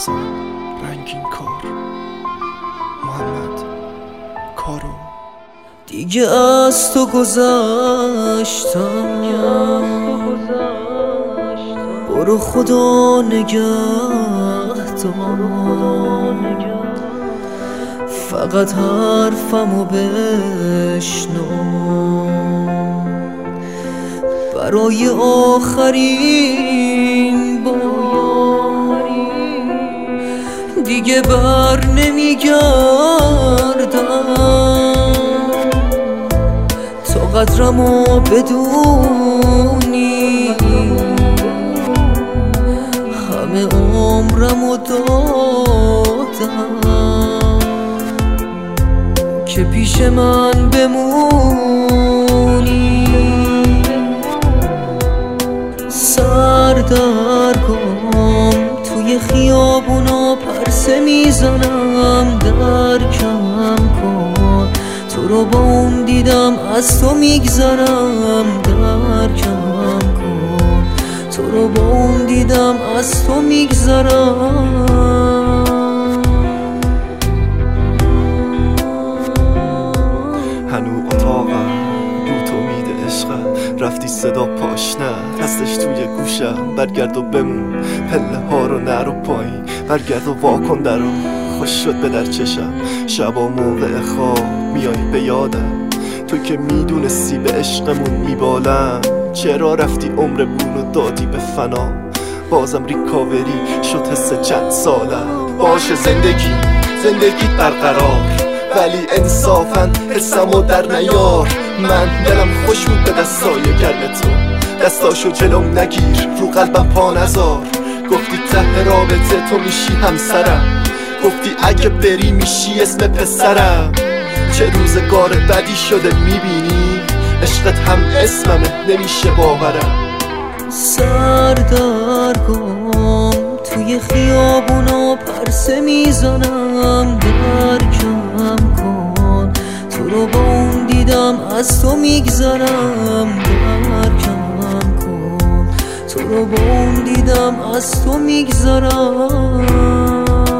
داستان رنگین کار محمد کارو. دیگه از تو گذشتم، برو خدا نگهدار، فقط حرفمو بشنو برای آخرین بار. دیگه بر نمیگردم تا قدرمو بدونی، همه عمرمو دادم که پیش من بمونی. سردرگم توی خیابونا پرسه میزنم، درکم کن تو رو با اون دیدم از تو میگذرم، درکم کن تو رو با اون دیدم از تو میگذرم. هنو اتاقم بود امید عشقم، رفتی صدا پاشنه هستش توی گوشم. برگرد و بمون پله ها رو نرو پایین، برگرد و واکن درو خوش شد به در چشم. شبا موقع خواب میای به یادم، تو که میدونستی به عشقمون میبالم. چرا رفتی عمر بونو دادی به فنا، بازم ریکاوری شد حس چند سالم. باشه زندگی برقرار، ولی انصافاً حسمو در نیار. من دلم خوش بود به دستای گرم تو، دستاشو جلوم نگیر رو قلبم پا نذار. گفتی ته رابطه تو میشی همسرم، گفتی اگه بری میشی اسم پسرم. چه روزگار بدی شده میبینی، عشقت هم اسممه نمیشه باورم. سردرگم توی خیابونا پرسه میزنم، درکم کن تو رو با اون دیدم از تو میگذرم، درکم کن تو رو با اون دیدم از تو میگذرم.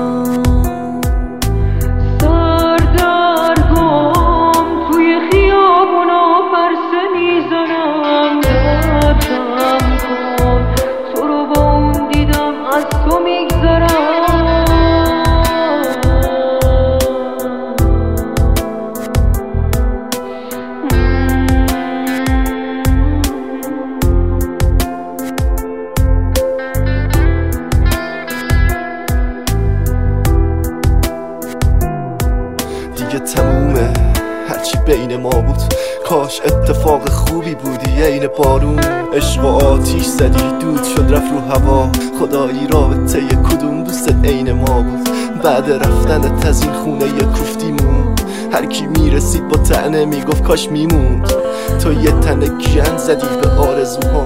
دیگه تمومه هرچی بین ما بود، کاش اتفاق خوبی بودی عین بارون. عشق و آتیش زدی دود شد رفت رو هوا، خدایی رابطه کدوم دوست عین ما بود. بعد رفتنت از این خونه یه کوفتیمون، هر کی میرسید با طعنه میگفت کاش میموند. تو یه تنه گن زدی به آرزوها،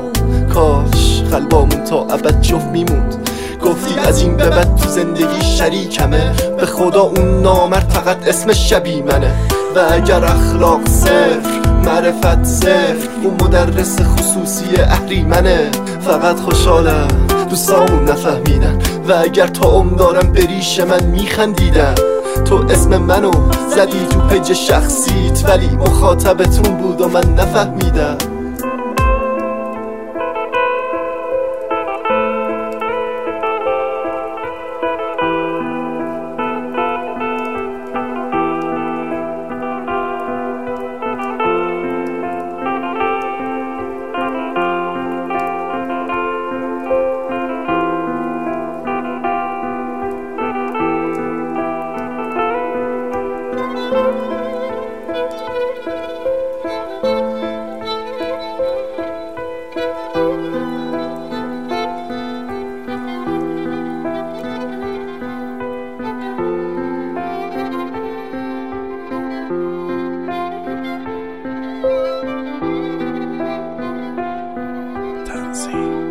کاش قلبامون تا ابد جفت میموند. گفتی از این به بعد تو زندگی شریکمه، به خدا اون نامرد فقط اسم شبیه منه. و اگر اخلاق صفر معرفت صفر، اون مدرس خصوصی اهریمنه. فقط خوشحالم دوستامون نفهمیدن، و اگر تا دارم به ریش من میخندیدن. تو اسم منو زدی تو پیج شخصیت، ولی مخاطبتون بود و من نفهمیدم. Tanzi.